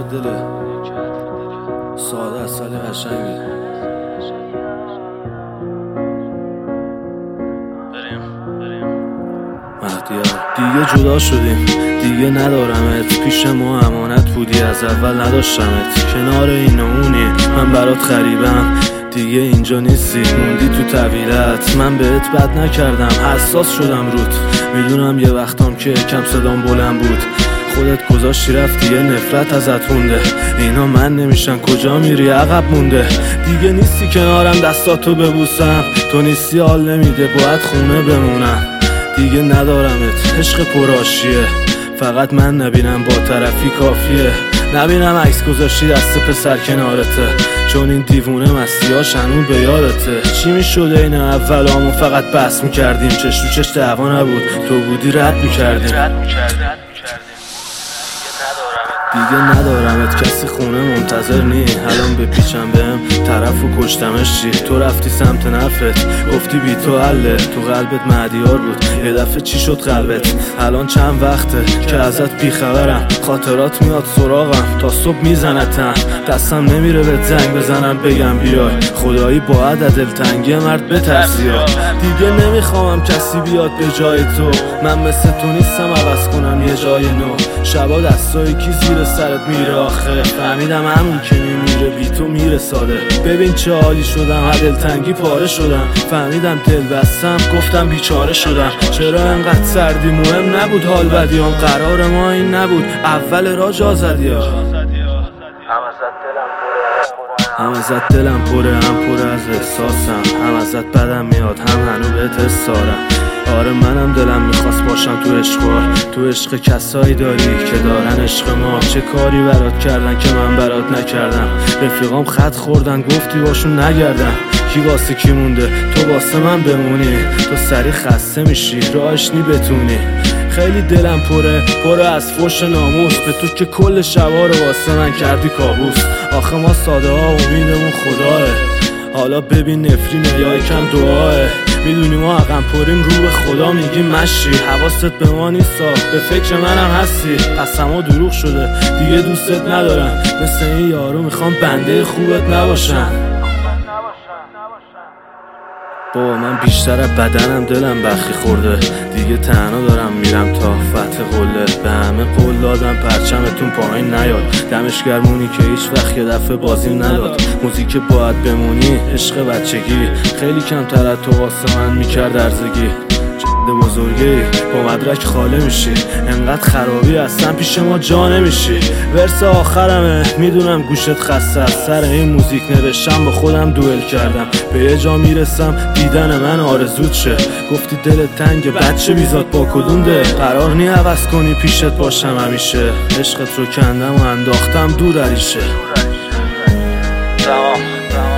دله ساده است ولی قشنگه. دیگه جدا شدیم، دیگه ندارمت، پیش ما امانت بودی، از اول نداشتمت، کنار این و اونی، من برات خریبم، دیگه اینجا نیستی، موندی تو طویلت، من بهت بد نکردم، حساس شدم روت، میدونم یه وقتام که کم صدام بلند بود، خودت گذاشتی رفتی، یه نفرت ازت مونده، اینا من نمیشن، کجا میری عقب مونده، دیگه نیستی کنارم دستاتو ببوسم، تو نیستی حال نمیده باید خونه بمونم، دیگه ندارمت، عشق پرآشیه، فقط من نبینم با طرفی کافیه، نبینم عکس گذاشتی دست پسر کنارته، چون این دیوونه مسیحاش هنوز به یادته، چی میشده این اولامو فقط بس میکردیم، چش رو چش دعوا نبود، تو بودی رد میکردیم، دیگه ندارمت، کسی خونه منتظر نی، الان بپیچم بهم طرفو کشتمش چی، تو رفتی سمت نفرت، گفتی بی تو حله، تو قلبت مهدیار بود، یه دفعه چی شد قلبت، الان چند وقته که ازت بیخبرم، خاطرات میاد سراغم، تا صبح میزنتم، دستم نمیره بهت زنگ بزنم بگم بیای، خدایی باید دلتنگی مرد بترسی ها، دیگه نمیخوام کسی بیاد به جای تو، من مثل تو نیستم عوض کنم یه جای نو، شبا دستایی کی زیر سرت میره آخه، فهمیدم همون که میمیره بی تو میره ساده، ببین چه حالی شدم، دلتنگی پاره شدم، فهمیدم دل بستم، گفتم بیچاره شدم، چرا انقدر سردی، مهم نبود حال بدیام، قرار ما این نبود، اول راه جا زدی ها، هم ازت دلم پره، هم پر از احساسم، هم ازت بدم میاد، هم هنو بهت حسارم، آره منم دلم میخواست باشم تو عشقوار، تو عشق کسایی داری که دارن عشق ما، چه کاری برات کردن که من برات نکردم، رفیقام خط خوردن گفتی باشون نگردم، کی واسه کی مونده، تو واسه من بمونی، تو سری خسته میشی راهش نی بتونی، خیلی دلم پره از فوش ناموس، به تو که کل شبا رو واسه من کردی کابوس، آخه ما ساده ها امیدمون خداه، حالا ببین نفرینه یا یکم دعاه، میدونی ما عقم پریم رو به خدا میگیم مشی، حواست به ما نیستا، به فکر منم هستی، قسما دروغ شده دیگه دوستت ندارم، مثل این یارو میخوام بنده خوبت نباشم، بابا من بیشتر از بدنم دلم بخی خورده، دیگه تنها دارم میرم تا فتح قله، به همه قول دادم پرچمتون پایین نیاد، دمش گرمونی که هیچ وقت یه دفعه بازیم نداد، موزیک باید بمونی، عشق بچگی، خیلی کمتر از تو واسه من میکرد ارزگی، بزرگی با مدرک خاله میشی، انقدر خرابی هستن پیش ما جا نمیشی، ورس آخرمه میدونم گوشت خسته، از سر این موزیک نوشتم با خودم دوئل کردم، به یه جا میرسم دیدن من آرزوت شه، گفتی دلت تنگه بچه بیزاد با کدوم ده، قرار نی عوض کنی پیشت باشم همیشه، عشقت رو کندم و انداختم دور عریشه، تمام.